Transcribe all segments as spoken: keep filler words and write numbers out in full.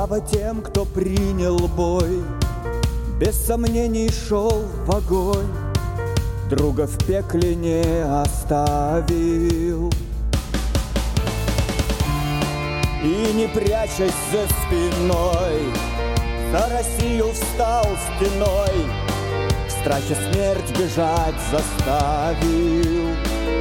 Слава тем, кто принял бой, без сомнений шел в огонь, друга в пекле не оставил. И не прячась за спиной, за Россию встал стеной, в страхе смерть бежать заставил.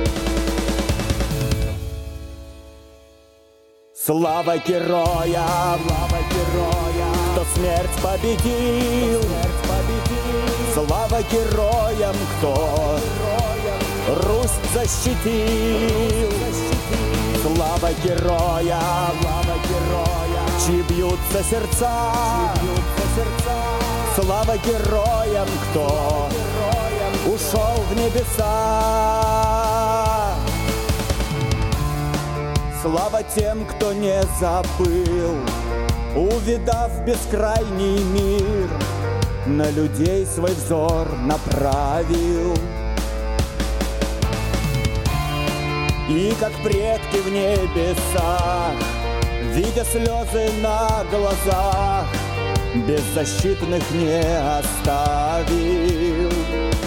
Слава героям, слава героям, кто смерть победил, смерть победил. Слава героям, кто Русь защитил. Слава героям, слава героям, чьи бьются сердца, чьи бьются сердца. Слава героям, кто ушел в небеса. Слава тем, кто не забыл, увидав бескрайний мир, на людей свой взор направил. И как предки в небесах, видя слезы на глазах, беззащитных не оставил.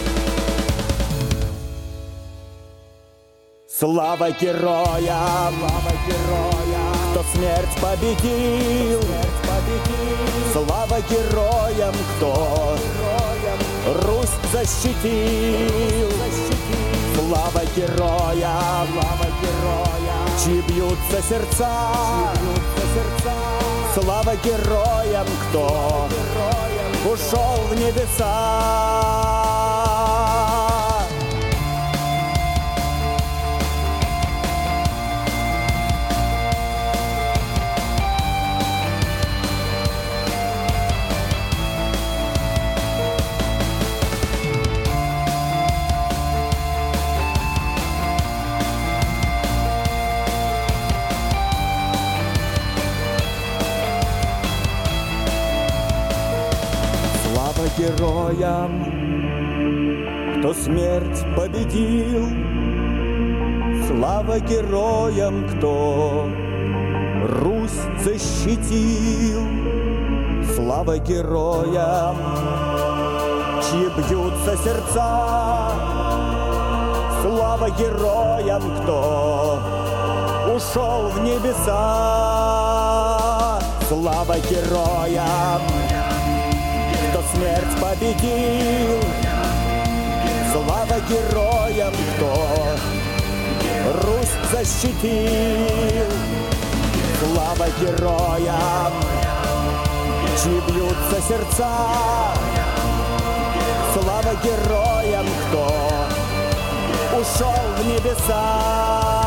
Слава героям, слава героям, кто смерть победил, смерть победил. Слава героям, кто Русь защитил. Слава героям, слава героям, чьи бьются сердца, чьи бьются сердца. Слава героям, кто ушел в небеса. Слава героям, кто смерть победил. Слава героям, кто Русь защитил. Слава героям, чьи бьются сердца. Слава героям, кто ушел в небеса. Слава героям, кто смерть победил. Слава героям, кто Русь защитил. Слава героям, чьи бьются сердца. Слава героям, кто ушел в небеса.